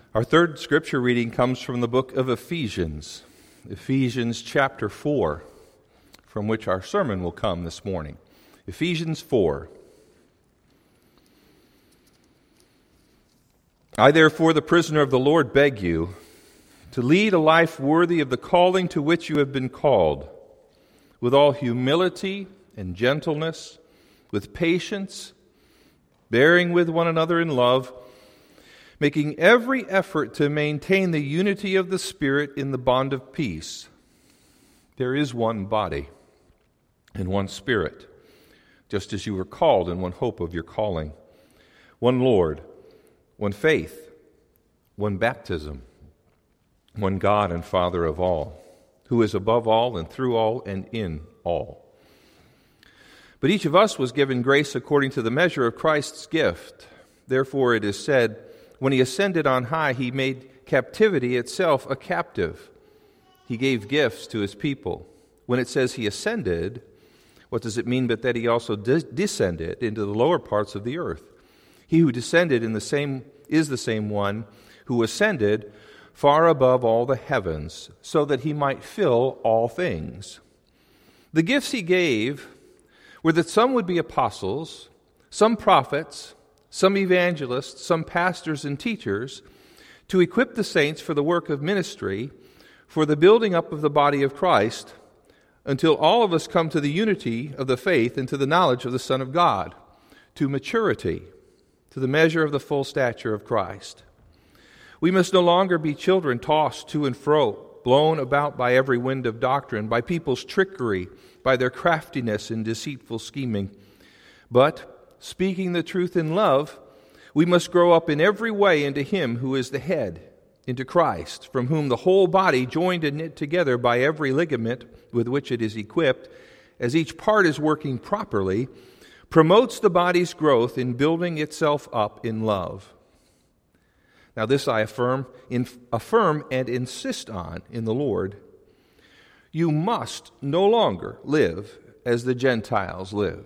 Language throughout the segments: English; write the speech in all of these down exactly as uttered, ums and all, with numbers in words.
Our third scripture reading comes from the book of Ephesians, Ephesians chapter four, from which our sermon will come this morning. Ephesians four. I, therefore, the prisoner of the Lord, beg you to lead a life worthy of the calling to which you have been called, with all humility and gentleness, with patience, bearing with one another in love, making every effort to maintain the unity of the Spirit in the bond of peace. There is one body and one Spirit, just as you were called in one hope of your calling, one Lord, one faith, one baptism, one God and Father of all, who is above all and through all and in all. But each of us was given grace according to the measure of Christ's gift. Therefore it is said, when he ascended on high, he made captivity itself a captive. He gave gifts to his people. When it says he ascended, what does it mean but that he also de- descended into the lower parts of the earth? He who descended in the same is the same one who ascended far above all the heavens, so that he might fill all things. The gifts he gave were that some would be apostles, some prophets, some evangelists, some pastors and teachers, to equip the saints for the work of ministry, for the building up of the body of Christ, until all of us come to the unity of the faith and to the knowledge of the Son of God, to maturity, to the measure of the full stature of Christ. We must no longer be children tossed to and fro, blown about by every wind of doctrine, by people's trickery, by their craftiness and deceitful scheming. But, speaking the truth in love, we must grow up in every way into Him who is the head, into Christ, from whom the whole body, joined and knit together by every ligament with which it is equipped, as each part is working properly, promotes the body's growth in building itself up in love. Now this I affirm, in, affirm and insist on in the Lord. You must no longer live as the Gentiles live,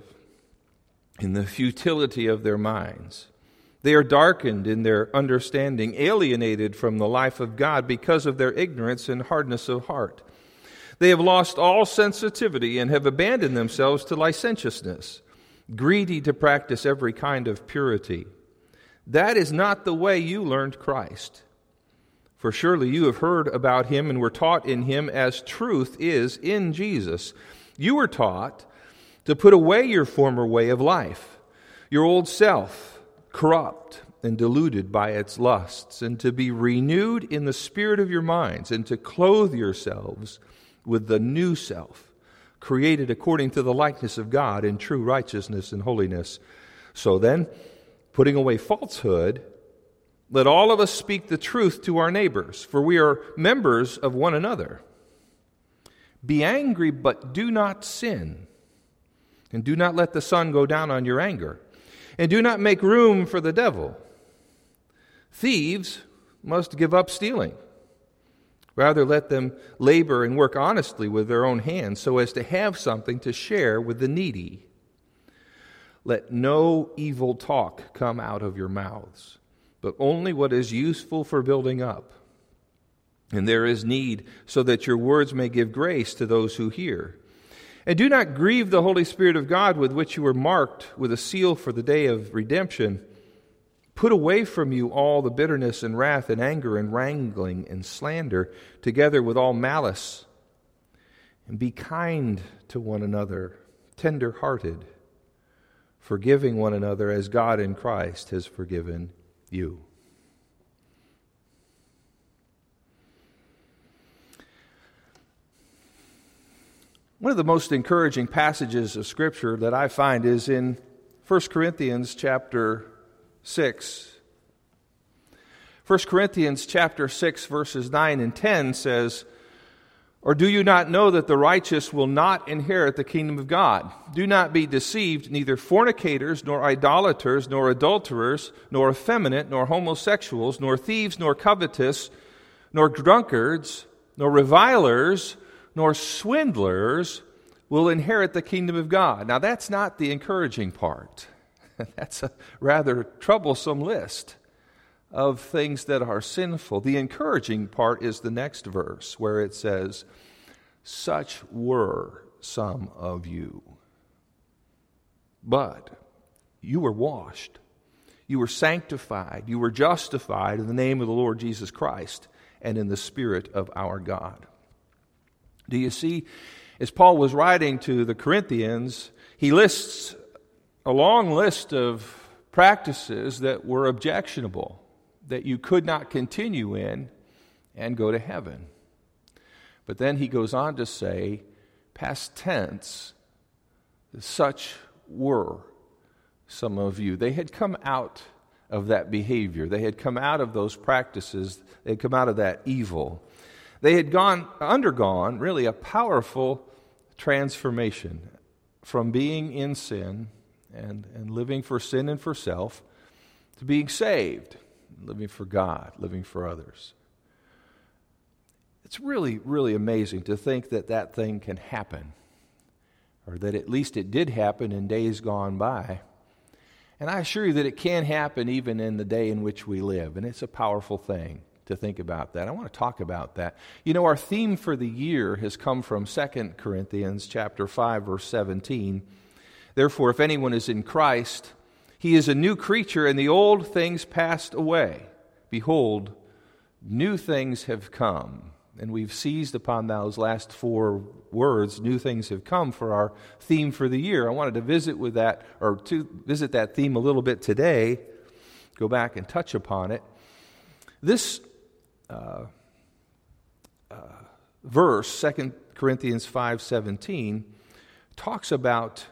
in the futility of their minds. They are darkened in their understanding, alienated from the life of God because of their ignorance and hardness of heart. They have lost all sensitivity and have abandoned themselves to licentiousness, greedy to practice every kind of purity. That is not the way you learned Christ. For surely you have heard about Him and were taught in Him as truth is in Jesus. You were taught to put away your former way of life, your old self, corrupt and deluded by its lusts, and to be renewed in the spirit of your minds, and to clothe yourselves with the new self, created according to the likeness of God in true righteousness and holiness. So then, putting away falsehood, let all of us speak the truth to our neighbors, for we are members of one another. Be angry, but do not sin. And do not let the sun go down on your anger. And do not make room for the devil. Thieves must give up stealing. Rather, let them labor and work honestly with their own hands, so as to have something to share with the needy. Let no evil talk come out of your mouths, but only what is useful for building up. And there is need, so that your words may give grace to those who hear. And do not grieve the Holy Spirit of God, with which you were marked with a seal for the day of redemption. Put away from you all the bitterness and wrath and anger and wrangling and slander, together with all malice. And be kind to one another, tender-hearted, forgiving one another as God in Christ has forgiven you. One of the most encouraging passages of Scripture that I find is in First Corinthians chapter six. First Corinthians chapter six, verses nine and ten says, Or do you not know that the righteous will not inherit the kingdom of God? Do not be deceived, neither fornicators, nor idolaters, nor adulterers, nor effeminate, nor homosexuals, nor thieves, nor covetous, nor drunkards, nor revilers, nor swindlers will inherit the kingdom of God. Now, that's not the encouraging part. That's a rather troublesome list. of things that are sinful. The encouraging part is the next verse where it says, such were some of you. But you were washed, you were sanctified, you were justified in the name of the Lord Jesus Christ and in the Spirit of our God. Do you see, as Paul was writing to the Corinthians, he lists a long list of practices that were objectionable, that you could not continue in and go to heaven. But then he goes on to say, past tense, such were some of you. They had come out of that behavior. They had come out of those practices. They had come out of that evil. They had gone, undergone really a powerful transformation from being in sin and, and living for sin and for self to being saved, living for God, living for others. It's really, really amazing to think that that thing can happen, or that at least it did happen in days gone by. And I assure you that it can happen even in the day in which we live, and it's a powerful thing to think about that. I want to talk about that. You know, our theme for the year has come from Second Corinthians chapter five, verse seventeen. Therefore, if anyone is in Christ, he is a new creature, and the old things passed away. Behold, new things have come. And we've seized upon those last four words, new things have come, for our theme for the year. I wanted to visit with that, or to visit that theme a little bit today, go back and touch upon it. This uh, uh, verse, Second Corinthians five seventeen, talks about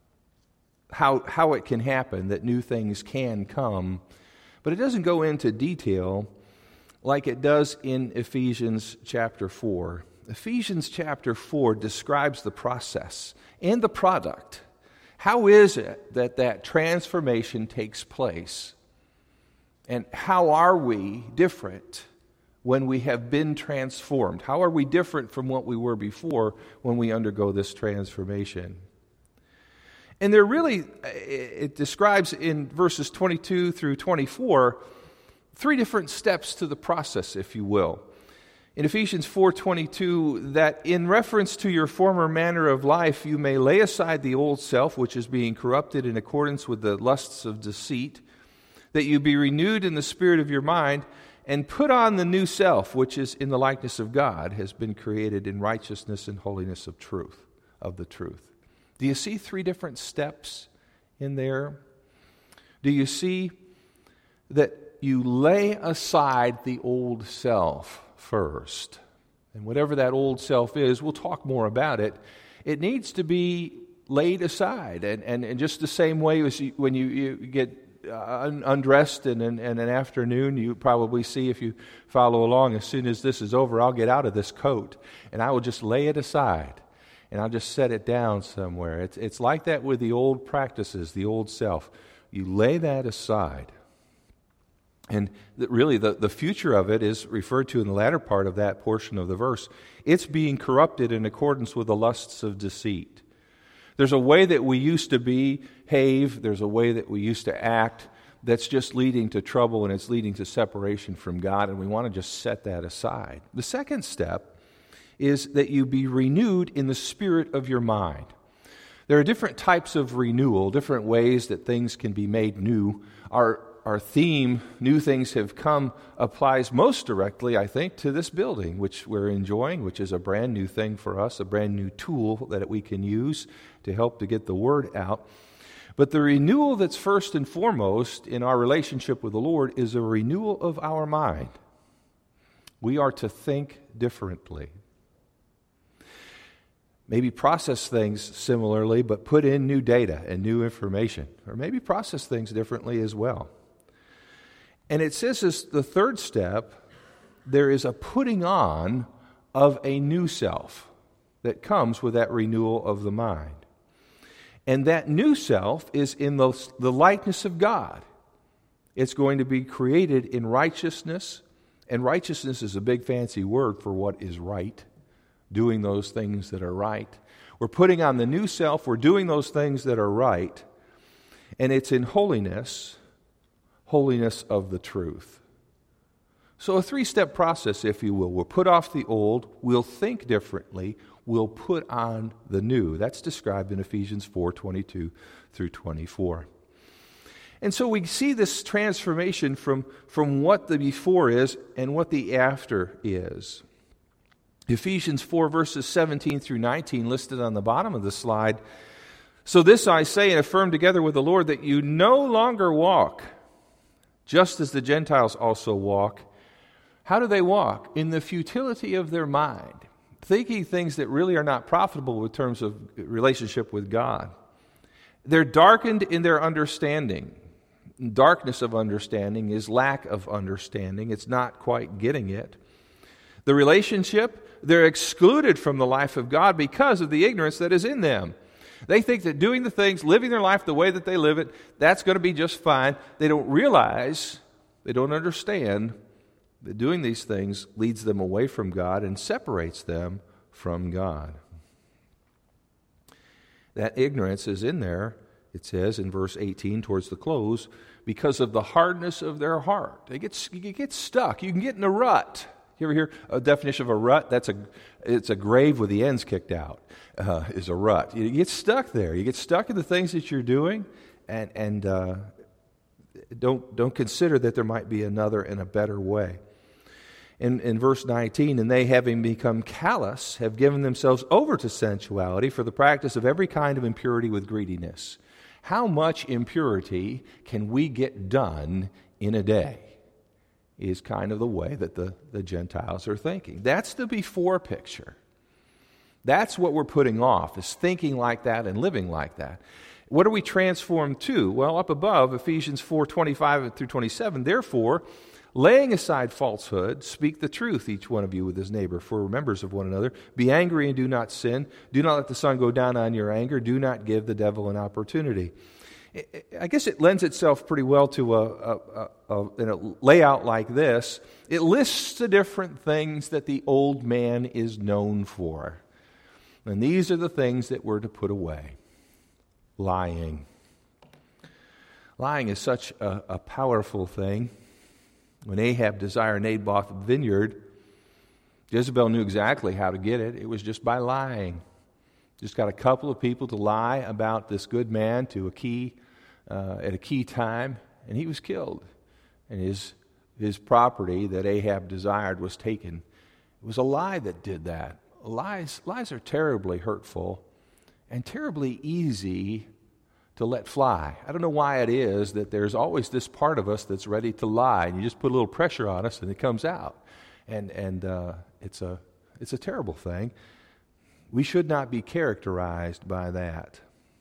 how, how it can happen, that new things can come, but it doesn't go into detail like it does in Ephesians chapter four. Ephesians chapter four describes the process and the product. How is it that that transformation takes place? And how are we different when we have been transformed? How are we different from what we were before when we undergo this transformation? And there really, it describes in verses twenty-two through twenty-four, three different steps to the process, if you will. In Ephesians four twenty-two, that in reference to your former manner of life, you may lay aside the old self, which is being corrupted in accordance with the lusts of deceit, that you be renewed in the spirit of your mind, and put on the new self, which is in the likeness of God, has been created in righteousness and holiness of truth, of the truth. Do you see three different steps in there? Do you see that you lay aside the old self first? And whatever that old self is, we'll talk more about it. It needs to be laid aside. And, and, and just the same way as you, when you, you get uh, undressed in an, in an afternoon, you probably see, if you follow along, as soon as this is over, I'll get out of this coat and I will just lay it aside. And I'll just set it down somewhere. It's, it's like that with the old practices, the old self. You lay that aside. And the, really, the, the future of it is referred to in the latter part of that portion of the verse. It's being corrupted in accordance with the lusts of deceit. There's a way that we used to behave, there's a way that we used to act that's just leading to trouble, and it's leading to separation from God, and we want to just set that aside. The second step is that you be renewed in the spirit of your mind. There are different types of renewal, different ways that things can be made new. Our Our theme, New Things Have Come, applies most directly, I think, to this building, which we're enjoying, which is a brand new thing for us, a brand new tool that we can use to help to get the word out. But the renewal that's first and foremost in our relationship with the Lord is a renewal of our mind. We are to think differently. Maybe process things similarly, but put in new data and new information. Or maybe process things differently as well. And it says as the third step, there is a putting on of a new self that comes with that renewal of the mind. And that new self is in the, the likeness of God. It's going to be created in righteousness, and righteousness is a big fancy word for what is right, doing those things that are right. We're putting on the new self, we're doing those things that are right, and it's in holiness, holiness of the truth. So a three-step process, if you will. We'll put off the old, we'll think differently, we'll put on the new. That's described in Ephesians four twenty-two through twenty-four. And so we see this transformation from, from what the before is and what the after is. Ephesians four verses seventeen through nineteen listed on the bottom of the slide. So this I say and affirm together with the Lord, that you no longer walk just as the Gentiles also walk. How do they walk? In the futility of their mind, thinking things that really are not profitable in terms of relationship with God. They're darkened in their understanding. Darkness of understanding is lack of understanding. It's not quite getting it. The relationship, they're excluded from the life of God because of the ignorance that is in them. They think that doing the things, living their life the way that they live it, that's going to be just fine. They don't realize, they don't understand that doing these things leads them away from God and separates them from God. That ignorance is in there, it says in verse eighteen towards the close, because of the hardness of their heart. They get, you get stuck. You can get in a rut. You ever hear a definition of a rut? That's a, it's a grave with the ends kicked out, uh, is a rut. You get stuck there. You get stuck in the things that you're doing, and, and uh, don't, don't consider that there might be another and a better way. In, in verse nineteen, and they, having become callous, have given themselves over to sensuality for the practice of every kind of impurity with greediness. How much impurity can we get done in a day? Is kind of the way that the, the Gentiles are thinking. That's the before picture. That's what we're putting off, is thinking like that and living like that. What are we transformed to? Well, up above, Ephesians four twenty-five through twenty-seven, therefore, laying aside falsehood, speak the truth, each one of you with his neighbor, for we're members of one another. Be angry and do not sin. Do not let the sun go down on your anger. Do not give the devil an opportunity. I guess it lends itself pretty well to a, a, a, a, a layout like this. It lists the different things that the old man is known for. And these are the things that we're to put away. Lying. Lying is such a, a powerful thing. When Ahab desired Naboth's vineyard, Jezebel knew exactly how to get it. It was just by lying. Just got a couple of people to lie about this good man to a key uh, at a key time, and he was killed. And his his property that Ahab desired was taken. It was a lie that did that. Lies lies are terribly hurtful and terribly easy to let fly. I don't know why it is that there's always this part of us that's ready to lie, and you just put a little pressure on us, and it comes out, and and uh, it's a it's a terrible thing. We should not be characterized by that.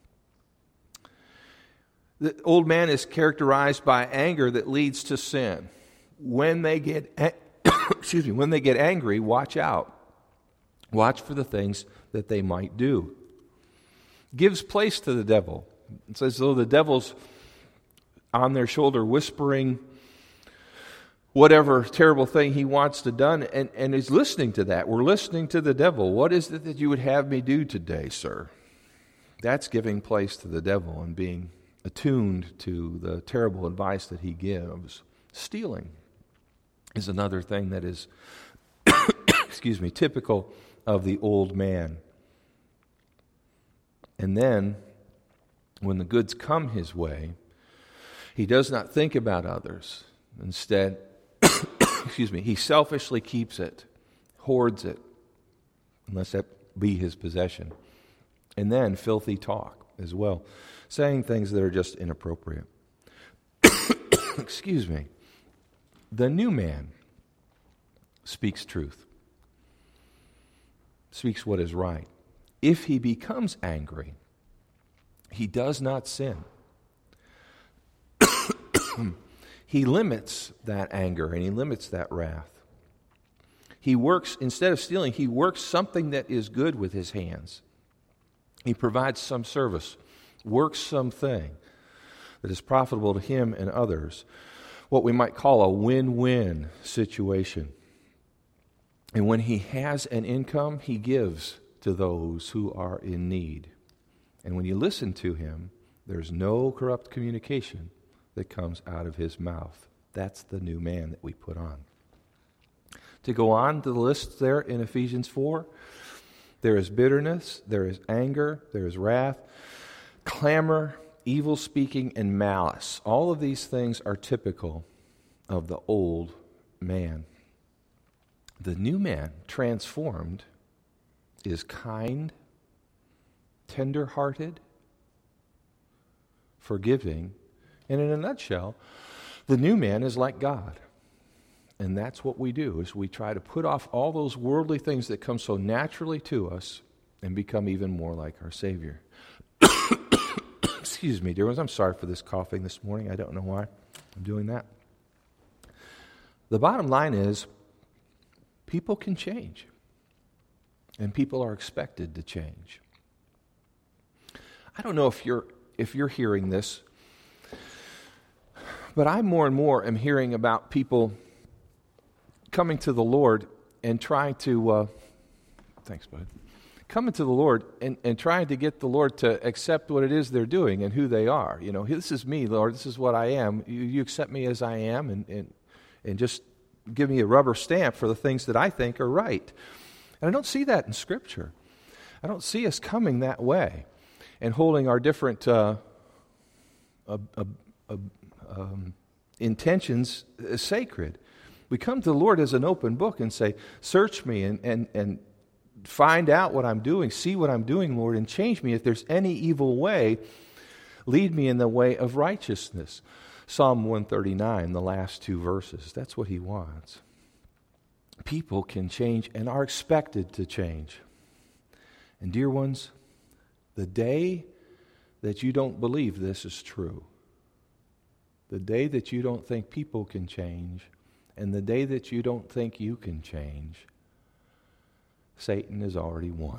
The old man is characterized by anger that leads to sin. When they get excuse me, when they get angry, watch out. Watch for the things that they might do. Gives place to the devil. It's as though the devil's on their shoulder whispering whatever terrible thing he wants to done, and, and is listening to that. We're listening to the devil. What is it that you would have me do today, sir? That's giving place to the devil and being attuned to the terrible advice that he gives. Stealing is another thing that is, excuse me, typical of the old man. And then, when the goods come his way, he does not think about others. Instead, excuse me, he selfishly keeps it, hoards it, unless that be his possession. And then filthy talk as well, saying things that are just inappropriate. Excuse me. The new man speaks truth, speaks what is right. If he becomes angry, he does not sin. He limits that anger and he limits that wrath. He works, instead of stealing, he works something that is good with his hands. He provides some service, works something that is profitable to him and others, what we might call a win-win situation. And when he has an income, he gives to those who are in need. And when you listen to him, there's no corrupt communication that comes out of his mouth. That's the new man that we put on. To go on to the list there in Ephesians four, there is bitterness, there is anger, there is wrath, clamor, evil speaking, and malice. All of these things are typical of the old man. The new man, transformed, is kind, tender-hearted, forgiving, and in a nutshell, the new man is like God. And that's what we do, is we try to put off all those worldly things that come so naturally to us and become even more like our Savior. Excuse me, dear ones, I'm sorry for this coughing this morning. I don't know why I'm doing that. The bottom line is, people can change. And people are expected to change. I don't know if you're if you're hearing this, but I more and more am hearing about people coming to the Lord and trying to, uh, thanks, bud, coming to the Lord and, and trying to get the Lord to accept what it is they're doing and who they are. You know, this is me, Lord, this is what I am. You, you accept me as I am and, and, and just give me a rubber stamp for the things that I think are right. And I don't see that in Scripture. I don't see us coming that way and holding our different uh, uh, uh, uh, um, intentions as sacred. We come to the Lord as an open book and say, search me and, and, and find out what I'm doing, see what I'm doing, Lord, and change me. If there's any evil way, lead me in the way of righteousness. Psalm one thirty-nine, the last two verses, that's what he wants. People can change and are expected to change. And dear ones, the day that you don't believe this is true, the day that you don't think people can change, and the day that you don't think you can change, Satan has already won.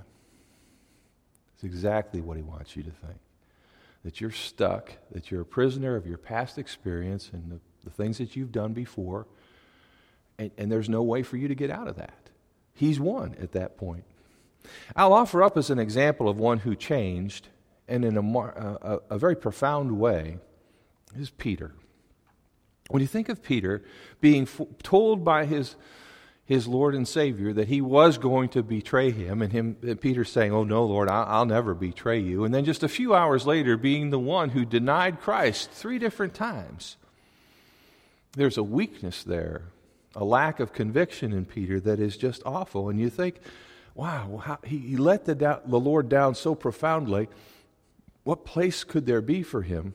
It's exactly what he wants you to think. That you're stuck, that you're a prisoner of your past experience and the, the things that you've done before, and, and there's no way for you to get out of that. He's won at that point. I'll offer up as an example of one who changed, and in a, a, a very profound way, is Peter. When you think of Peter being f- told by his his Lord and Savior that he was going to betray him, and him and Peter saying, "Oh no, Lord, I'll, I'll never betray you," and then just a few hours later being the one who denied Christ three different times, there's a weakness there, a lack of conviction in Peter that is just awful. And you think, wow, how, he, he let the, da- the Lord down so profoundly. What place could there be for him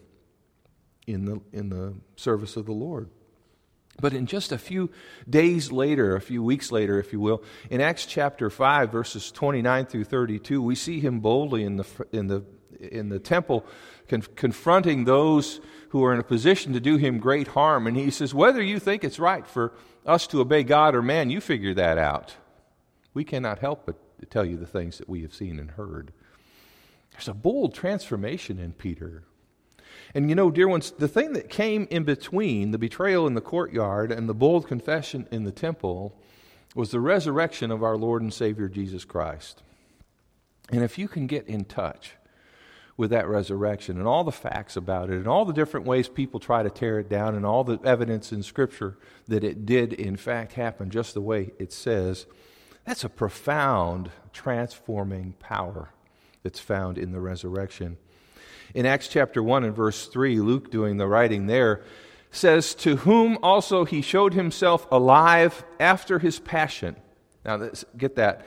in the in the service of the Lord? But in just a few days later, a few weeks later, if you will, in Acts chapter five, verses twenty-nine through thirty-two, we see him boldly in the in the in the temple con- confronting those who are in a position to do him great harm. And he says, "Whether you think it's right for us to obey God or man, you figure that out. We cannot help but tell you the things that we have seen and heard." There's a bold transformation in Peter. And you know, dear ones, the thing that came in between the betrayal in the courtyard and the bold confession in the temple was the resurrection of our Lord and Savior Jesus Christ. And if you can get in touch with that resurrection and all the facts about it and all the different ways people try to tear it down and all the evidence in Scripture that it did in fact happen just the way it says, that's a profound transforming power that's found in the resurrection. In Acts chapter one and verse three, Luke doing the writing there, says, "To whom also he showed himself alive after his passion." Now, let's get that.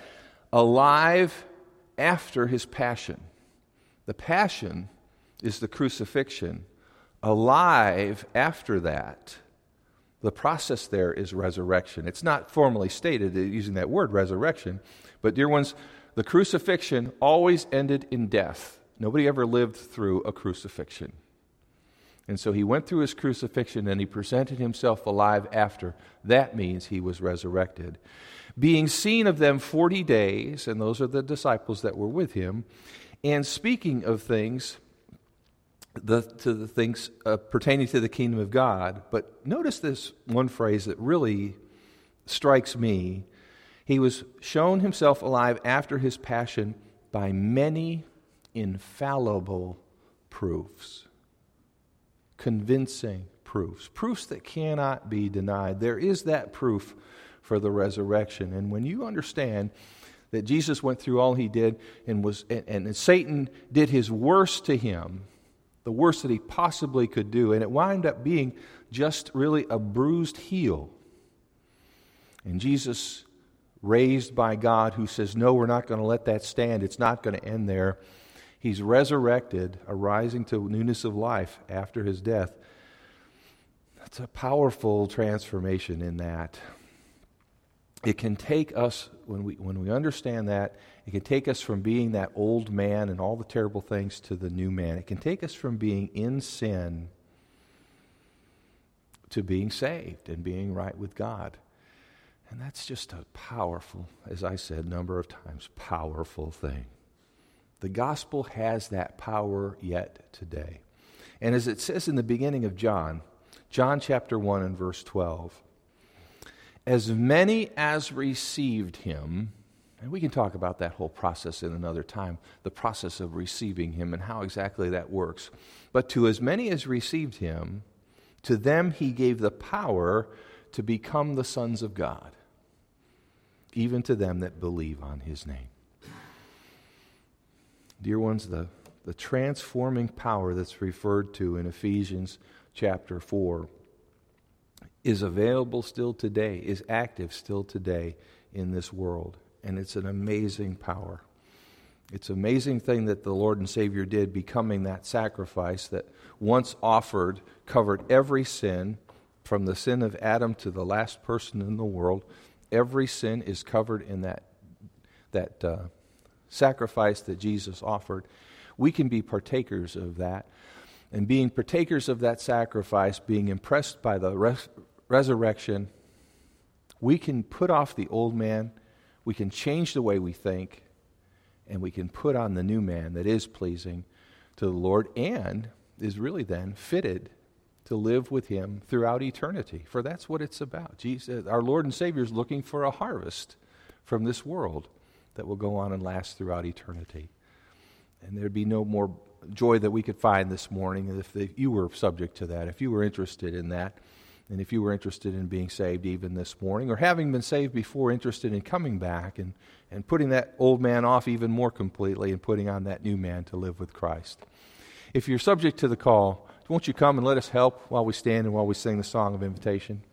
Alive after his passion. The passion is the crucifixion. Alive after that. The process there is resurrection. It's not formally stated using that word, resurrection. But, dear ones, the crucifixion always ended in death. Nobody ever lived through a crucifixion. And so he went through his crucifixion and he presented himself alive after. That means he was resurrected. Being seen of them forty days, and those are the disciples that were with him, and speaking of things, the, to the things uh, pertaining to the kingdom of God. But notice this one phrase that really strikes me. He was shown himself alive after his passion by many infallible proofs, convincing proofs, proofs that cannot be denied. There is that proof for the resurrection. And when you understand that Jesus went through all he did and was and, and Satan did his worst to him, the worst that he possibly could do, and it wound up being just really a bruised heel. And Jesus, raised by God, who says, no, we're not going to let that stand. It's not going to end there. He's resurrected, arising to newness of life after his death. That's a powerful transformation in that. It can take us, when we when we understand that, it can take us from being that old man and all the terrible things to the new man. It can take us from being in sin to being saved and being right with God. And that's just a powerful, as I said a number of times, powerful thing. The gospel has that power yet today. And as it says in the beginning of John, John chapter one and verse twelve, as many as received him, and we can talk about that whole process in another time, the process of receiving him and how exactly that works. But to as many as received him, to them he gave the power to become the sons of God, even to them that believe on his name. Dear ones, the, the transforming power that's referred to in Ephesians chapter four is available still today, is active still today in this world. And it's an amazing power. It's an amazing thing that the Lord and Savior did, becoming that sacrifice that once offered covered every sin, from the sin of Adam to the last person in the world. Every sin is covered in that, that uh, sacrifice that Jesus offered. We can be partakers of that. And being partakers of that sacrifice, being impressed by the res- resurrection, we can put off the old man, we can change the way we think, and we can put on the new man that is pleasing to the Lord and is really then fitted to live with him throughout eternity. For that's what it's about. Jesus, our Lord and Savior, is looking for a harvest from this world that will go on and last throughout eternity. And there'd be no more joy that we could find this morning if, if you were subject to that, if you were interested in that, and if you were interested in being saved even this morning, or having been saved before, interested in coming back and, and putting that old man off even more completely and putting on that new man to live with Christ. If you're subject to the call, won't you come and let us help while we stand and while we sing the song of invitation?